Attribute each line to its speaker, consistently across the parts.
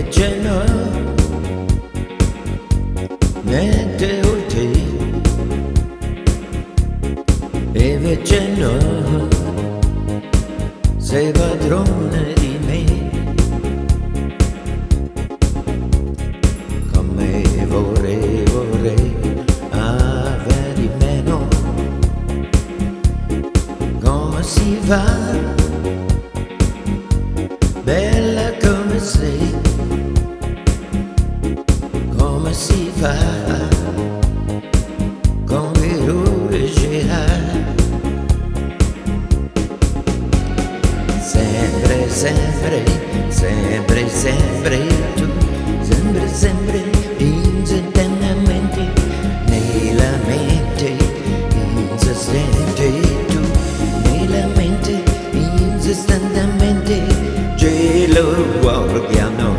Speaker 1: Genoa, niente oltre, e Genoa, sei padrone di me, come vorrei avere meno, come si fa, bella come sei, come si fa, con virure ce hai, sempre, sempre, sempre, sempre tu, sempre, sempre, instantaneamente, nella mente, insistente tu, nella mente, instantaneamente, ce lo vogliamo,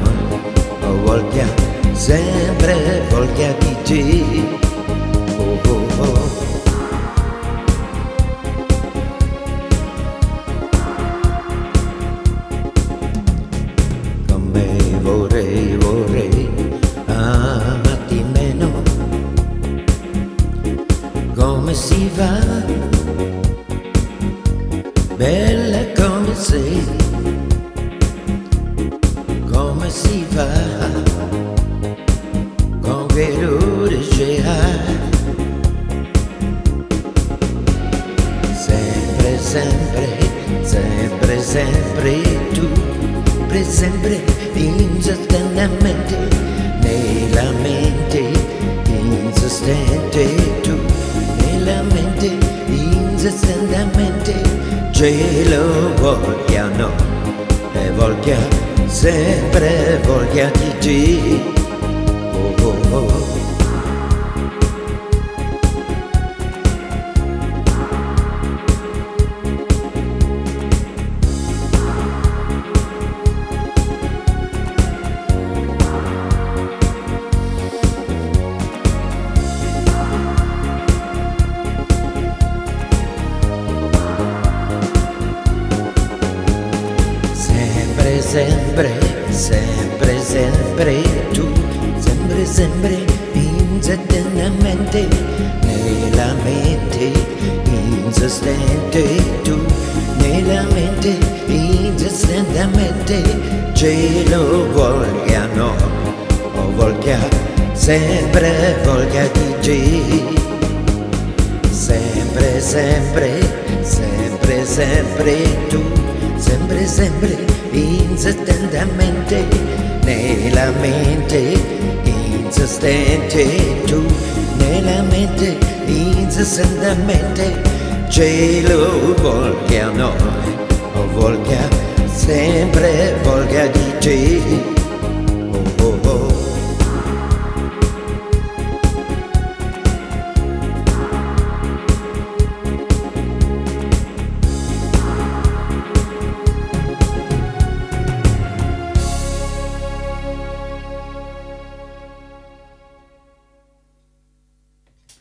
Speaker 1: sempre voglia di te. Oh, oh, oh. Come vorrei amarti meno, come si fa, bella come sei, come si fa, con virure ce hai, sempre, sempre, sempre, sempre tu, sempre, instantaneamente, nella mente, insistente tu, nella mente, instantaneamente, ce lo vogliano e voglia, sempre voglia di te. Oh, oh, oh. Sempre, sempre, sempre tu, sempre, sempre, instantaneamente, nella mente, insistente tu, nella mente, instantaneamente, ce lo vogliano, voglia, sempre voglia di te, sempre, sempre, sempre, sempre tu, sempre, sempre, instantaneamente, nella mente, insistente tu, nella mente, instantaneamente, ce lo vogliano, voglia, sempre voglia di te.